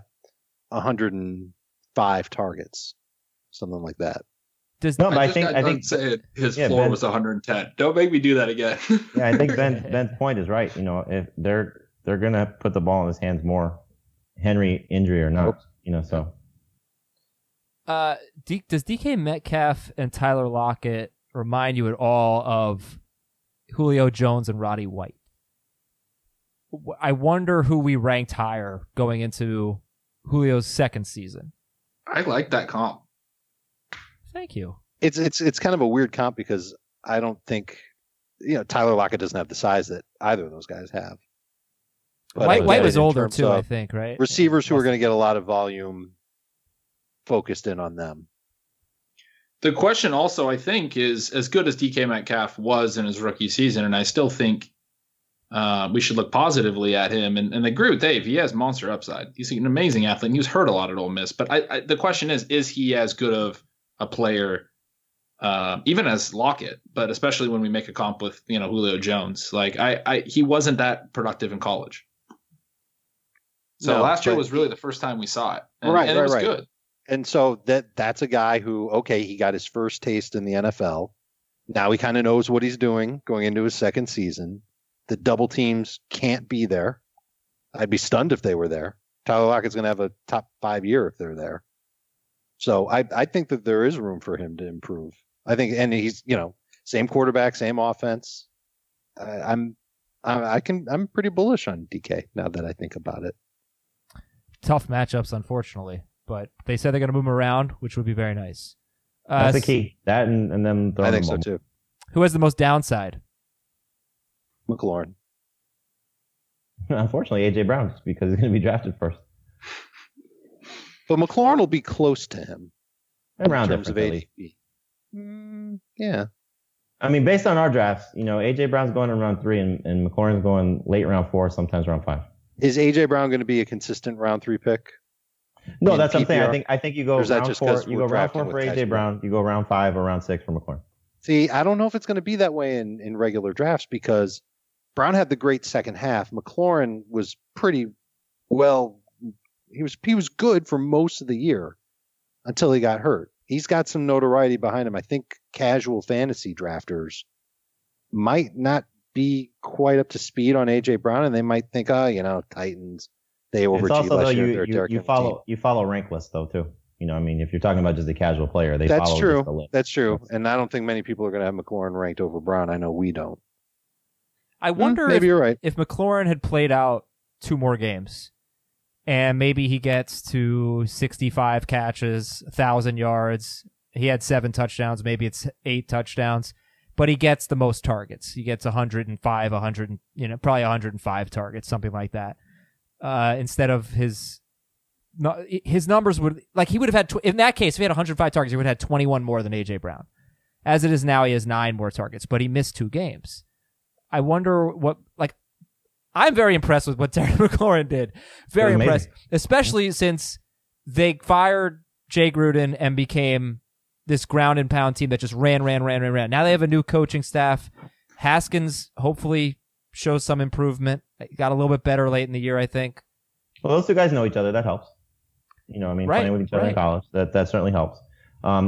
105 targets, something like that. No, but I just got think done saying his yeah, floor Ben- was 110. Don't make me do that again. yeah, I think Ben's point is right. You know, if they're gonna put the ball in his hands more, Henry injury or not. You know, so Does DK Metcalf and Tyler Lockett remind you at all of Julio Jones and Roddy White? I wonder who we ranked higher going into Julio's second season. I like that comp. Thank you. It's kind of a weird comp because I don't think, Tyler Lockett doesn't have the size that either of those guys have. White was older too, I think, right? Receivers who are going to get a lot of volume focused in on them. The question also, I think, is as good as DK Metcalf was in his rookie season, and I still think we should look positively at him. And I agree with Dave. He has monster upside. He's an amazing athlete, and he was hurt a lot at Ole Miss. But the question is he as good of a player, even as Lockett, but especially when we make a comp with, Julio Jones? Like, he wasn't that productive in college. So last year was really the first time we saw it. And it was good. And so that's a guy who, he got his first taste in the NFL. Now he kind of knows what he's doing going into his second season. The double teams can't be there. I'd be stunned if they were there. Tyler Lockett's going to have a top 5 year if they're there. So I think that there is room for him to improve. I think, and he's, same quarterback, same offense. I'm pretty bullish on DK now that I think about it. Tough matchups, unfortunately, but they said they're going to move him around, which would be very nice. That's the key. That and then I think so too. Who has the most downside? McLaurin. Unfortunately, AJ Brown, just because he's going to be drafted first. But McLaurin will be close to him around in terms of age. Yeah. I mean, based on our drafts, AJ Brown's going in round 3 and McLaurin's going late round 4, sometimes round 5. Is AJ Brown going to be a consistent round 3 pick? No, that's what I'm saying. I think you go round 4. You go round 4 for AJ Brown. You go round 5 or round 6 for McLaurin. See, I don't know if it's going to be that way in regular drafts because Brown had the great second half. McLaurin was pretty well. He was good for most of the year until he got hurt. He's got some notoriety behind him. I think casual fantasy drafters might not be quite up to speed on AJ Brown, and they might think, Titans, they overachieved last year. You follow rank lists though too. If you're talking about just a casual player, they That's follow true. just the list. That's true. And I don't think many people are going to have McLaurin ranked over Brown. I know we don't. I wonder maybe you're right. If McLaurin had played out 2 more games and maybe he gets to 65 catches, 1,000 yards. He had 7 touchdowns. Maybe it's 8 touchdowns, but he gets the most targets. He gets 105, probably 105 targets, something like that. Instead of his numbers would, he would have had, in that case, if he had 105 targets, he would have had 21 more than AJ Brown. As it is now, he has 9 more targets, but he missed 2 games. I wonder I'm very impressed with what Terry McLaurin did. Very impressed, especially since they fired Jay Gruden and became this ground and pound team that just ran. Now they have a new coaching staff. Haskins hopefully shows some improvement. Got a little bit better late in the year, I think. Well, those 2 guys know each other. That helps. Playing with each other in college, that certainly helps. I'm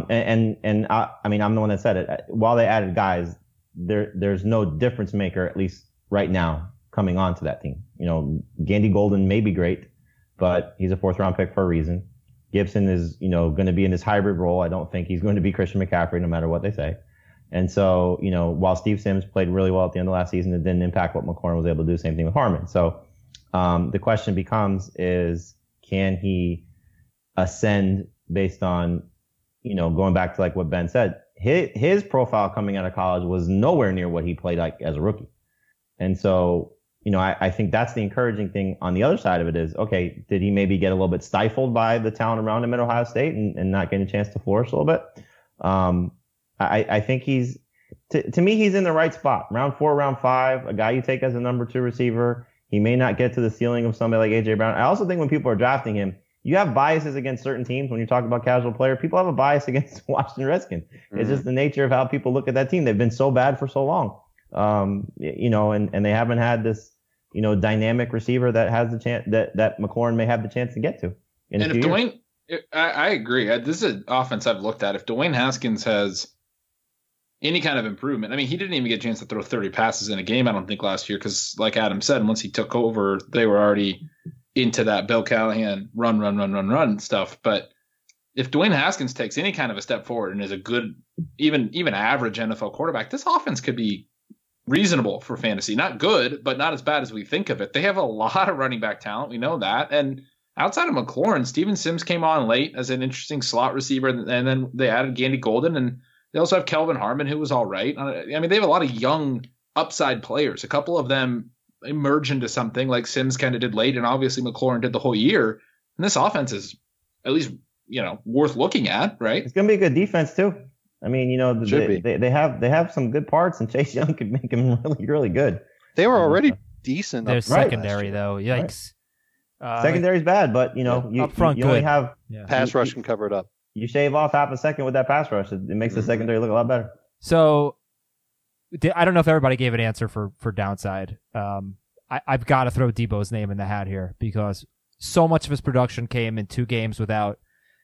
the one that said it. While they added guys, there's no difference maker, at least right now, coming on to that team. Gandy Golden may be great, but he's a 4th round pick for a reason. Gibson is, going to be in this hybrid role. I don't think he's going to be Christian McCaffrey no matter what they say. And so, while Steve Sims played really well at the end of last season, it didn't impact what McLaurin was able to do. Same thing with Harmon. So the question becomes can he ascend based on, going back to what Ben said, his profile coming out of college was nowhere near what he played like as a rookie. And so, I think that's the encouraging thing on the other side of it is, okay, did he maybe get a little bit stifled by the talent around him at Ohio State and not getting a chance to flourish a little bit? I think to me, he's in the right spot. Round 4, round 5, a guy you take as a number 2 receiver. He may not get to the ceiling of somebody like AJ Brown. I also think when people are drafting him, you have biases against certain teams. When you talk about casual player, people have a bias against Washington Redskins. Mm-hmm. It's just the nature of how people look at that team. They've been so bad for so long, and they haven't had this, dynamic receiver that has the chance that McLaurin may have the chance to get to. And if Dwayne, I agree. This is an offense I've looked at. If Dwayne Haskins has any kind of improvement, he didn't even get a chance to throw 30 passes in a game, I don't think, last year, because like Adam said, once he took over, they were already into that Bill Callahan run stuff. But if Dwayne Haskins takes any kind of a step forward and is a good, even average NFL quarterback, this offense could be reasonable for fantasy. Not good, but not as bad as we think of it. They have a lot of running back talent. We know that. And outside of McLaurin, Steven Sims came on late as an interesting slot receiver, and then they added Gandy Golden, and they also have Kelvin Harmon, who was all right. I mean, they have a lot of young upside players. A couple of them emerge into something like Sims kind of did late, and obviously McLaurin did the whole year. And this offense is at least, worth looking at, right? It's going to be a good defense too. I mean, they have some good parts, and Chase Young could make them really, really good. They were already decent. Their secondary, though, yikes. Right. Secondary's bad, but you up front, you only have pass rush can cover it up. You shave off half a second with that pass rush, it makes the secondary look a lot better. So, I don't know if everybody gave an answer for downside. I've got to throw Debo's name in the hat here because so much of his production came in 2 games without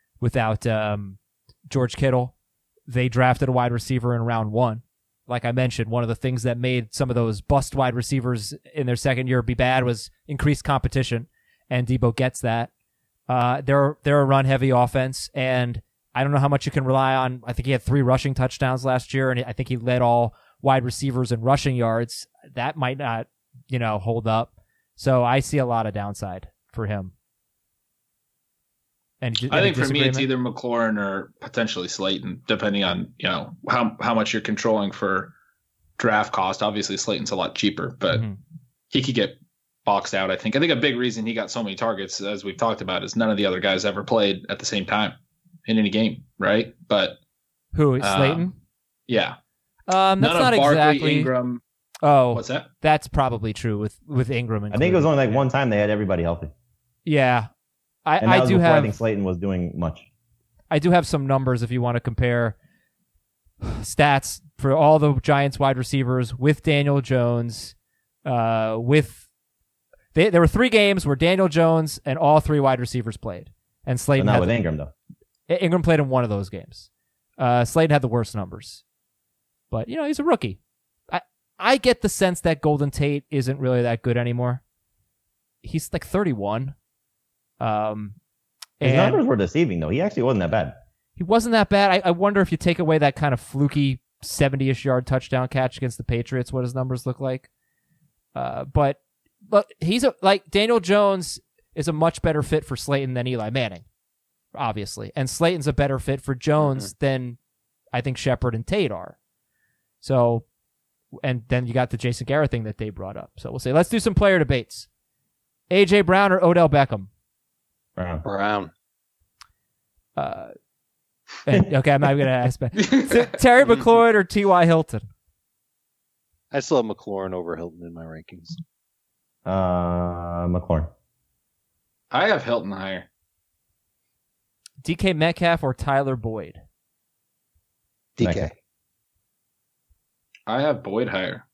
George Kittle. They drafted a wide receiver in round 1. Like I mentioned, one of the things that made some of those bust wide receivers in their second year be bad was increased competition, and Debo gets that. They're a run-heavy offense, and I don't know how much you can rely on. I think he had 3 rushing touchdowns last year, and I think he led all wide receivers in rushing yards. That might not, hold up. So I see a lot of downside for him. I think for me, it's either McLaurin or potentially Slayton, depending on how much you're controlling for draft cost. Obviously, Slayton's a lot cheaper, but he could get boxed out. I think a big reason he got so many targets, as we've talked about, is none of the other guys ever played at the same time in any game, right? But who is Slayton? Yeah, that's not Barkley, exactly Ingram. Oh, what's that? That's probably true with Ingram. I think it was only one time they had everybody healthy. Yeah. I think Slayton was doing much. I do have some numbers if you want to compare stats for all the Giants wide receivers with Daniel Jones. There were 3 games where Daniel Jones and all 3 wide receivers played, and Slayton. But not with Ingram though. Ingram played in one of those games. Slayton had the worst numbers, but he's a rookie. I get the sense that Golden Tate isn't really that good anymore. He's like 31. His numbers were deceiving, though. He actually wasn't that bad. He wasn't that bad. I wonder if you take away that kind of fluky 70-ish yard touchdown catch against the Patriots, what his numbers look like. But he's Daniel Jones is a much better fit for Slayton than Eli Manning, obviously. And Slayton's a better fit for Jones than I think Shepard and Tate are. So, and then you got the Jason Garrett thing that they brought up. So we'll say, let's do some player debates. A.J. Brown or Odell Beckham? Brown. Okay, I'm not going to ask back. Terry McLaurin or T.Y. Hilton? I still have McLaurin over Hilton in my rankings. McLaurin. I have Hilton higher. DK Metcalf or Tyler Boyd? DK. Metcalf. I have Boyd higher.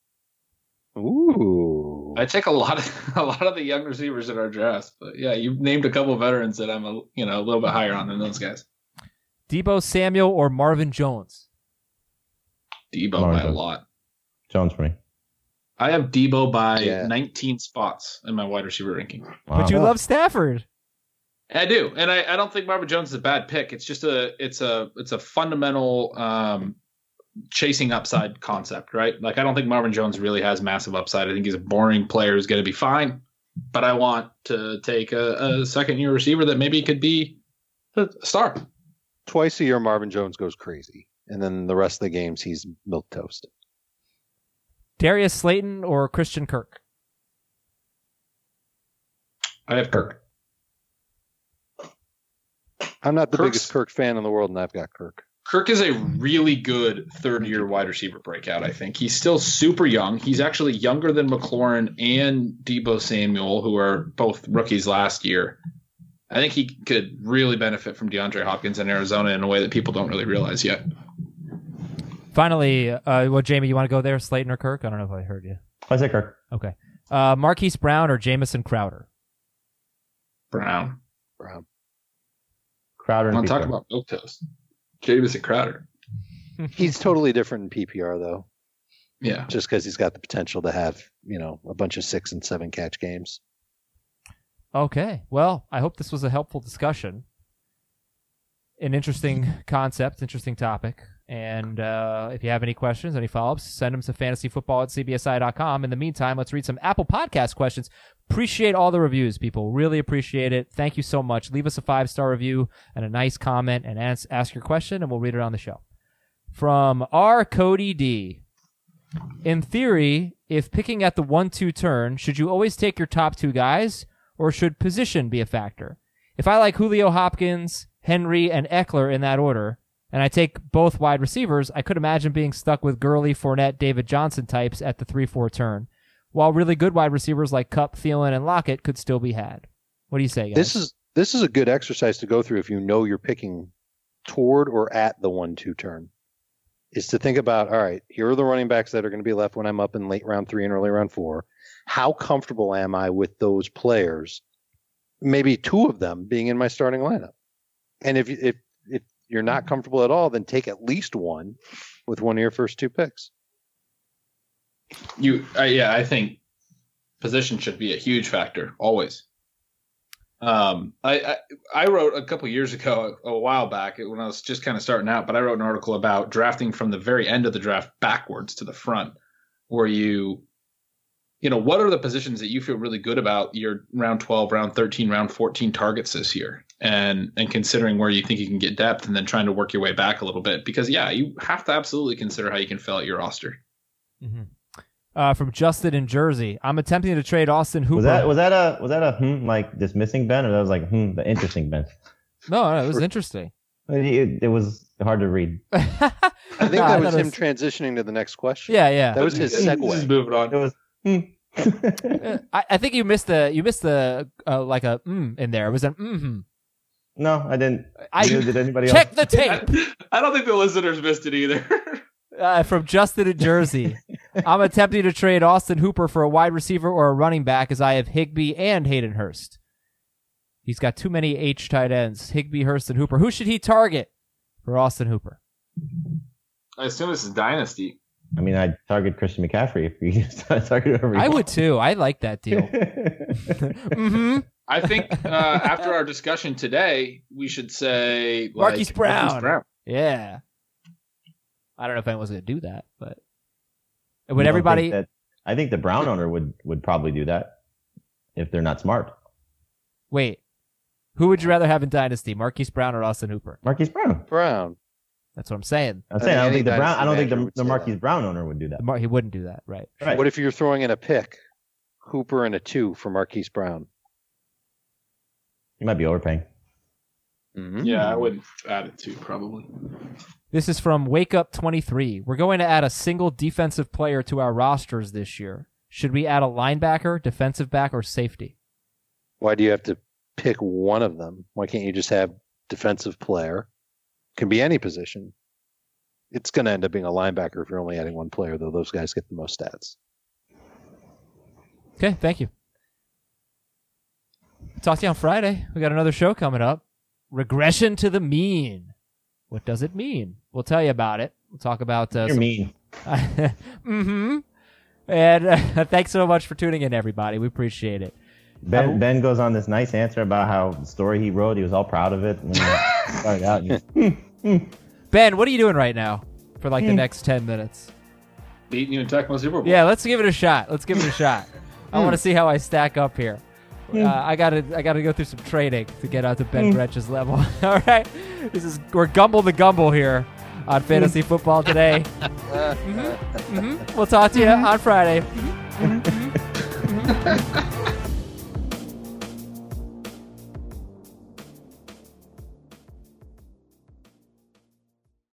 Ooh. I take a lot of the young receivers in our draft, but yeah, you named a couple of veterans that I'm a little bit higher on than those guys. Debo Samuel or Marvin Jones? Debo by a lot. Jones for me. I have Debo by 19 spots in my wide receiver ranking. Wow. But you love Stafford. I do, and I don't think Marvin Jones is a bad pick. It's just it's a fundamental chasing upside concept, right? Like I don't think Marvin Jones really has massive upside. I think he's a boring player who's going to be fine, but I want to take a second year receiver that maybe could be a star. Twice a year, Marvin Jones goes crazy, and then the rest of the games he's milquetoast. Darius Slayton or Christian Kirk? I have Kirk. I'm not the biggest Kirk fan in the world, and I've got Kirk. Kirk is a really good third-year wide receiver breakout, I think. He's still super young. He's actually younger than McLaurin and Debo Samuel, who are both rookies last year. I think he could really benefit from DeAndre Hopkins in Arizona in a way that people don't really realize yet. Finally, Jamie, you want to go there, Slayton or Kirk? I don't know if I heard you. I say Kirk. Okay. Marquise Brown or Jamison Crowder? Brown. Crowder. I'm talking about milk toast. Jamison Crowder. He's totally different in PPR, though. Yeah. Just because he's got the potential to have, a bunch of 6 and 7 catch games. Okay. Well, I hope this was a helpful discussion. An interesting concept, interesting topic. And if you have any questions, any follow-ups, send them to fantasyfootball@cbsi.com. In the meantime, let's read some Apple Podcast questions. Appreciate all the reviews, people. Really appreciate it. Thank you so much. Leave us a 5-star review and a nice comment and ask your question, and we'll read it on the show. From R. Cody D. In theory, if picking at the 1-2 turn, should you always take your top 2 guys, or should position be a factor? If I like Julio Hopkins, Henry, and Eckler in that order, and I take both wide receivers, I could imagine being stuck with Gurley, Fournette, David Johnson types at the 3-4 turn, while really good wide receivers like Kupp, Thielen, and Lockett could still be had. What do you say, guys? This is a good exercise to go through if you know you're picking toward or at the 1-2 turn, is to think about, all right, here are the running backs that are going to be left when I'm up in late round 3 and early round 4. How comfortable am I with those players? Maybe 2 of them being in my starting lineup. And if you're not comfortable at all, then take at least one with one of your first 2 picks. I think position should be a huge factor always. I wrote a couple years ago, a while back, when I was just kind of starting out, but I wrote an article about drafting from the very end of the draft backwards to the front, where what are the positions that you feel really good about your round 12, round 13, round 14 targets this year, and considering where you think you can get depth, and then trying to work your way back a little bit, because you have to absolutely consider how you can fill out your roster. Mm-hmm. From Justin in Jersey, I'm attempting to trade Austin Hooper. Was that a like dismissing Ben, or that was like the interesting Ben? No, it was interesting. It was hard to read. I think that was him transitioning to the next question. Yeah. That was his segue. Just moving on. It was. I think you missed the like a in there. It was an mm-hmm. No, I didn't. Did anybody check else? the tape? I don't think the listeners missed it either. From Justin in Jersey, I'm attempting to trade Austin Hooper for a wide receiver or a running back, as I have Higbee and Hayden Hurst. He's got too many H tight ends. Higbee, Hurst, and Hooper. Who should he target for Austin Hooper? I assume this is Dynasty. I mean, I'd target Christian McCaffrey if you target whoever. I would too. I like that deal. Mm-hmm. I think after our discussion today, we should say Marquise Brown. Yeah. I don't know if anyone's going to do that, but would everybody? I think the Brown owner would probably do that if they're not smart. Wait, who would you rather have in Dynasty, Marquise Brown or Austin Hooper? Marquise Brown. That's what I'm saying. I don't think the Marquise Brown owner would do that. He wouldn't do that, right? What if you're throwing in a pick, Hooper and a 2 for Marquise Brown? You might be overpaying. Mm-hmm. Yeah, I would add it too, probably. This is from Wake Up 23. We're going to add a single defensive player to our rosters this year. Should we add a linebacker, defensive back, or safety? Why do you have to pick one of them? Why can't you just have defensive player? Can be any position. It's going to end up being a linebacker if you're only adding one player, though. Those guys get the most stats. Okay, thank you. Talk to you on Friday. We got another show coming up. Regression to the mean. What does it mean? We'll tell you about it. We'll talk about... You're mean. Mm-hmm. And thanks so much for tuning in, everybody. We appreciate it. Ben goes on this nice answer about how the story he wrote, he was all proud of it. And started out and Ben, what are you doing right now for like the next 10 minutes? Beating you in Tecmo Super Bowl. Yeah, let's give it a shot. I want to see how I stack up here. I gotta go through some training to get out to Ben Gretch's level. All right, we're Gumble the Gumble here on Fantasy Football today. We'll talk to you on Friday.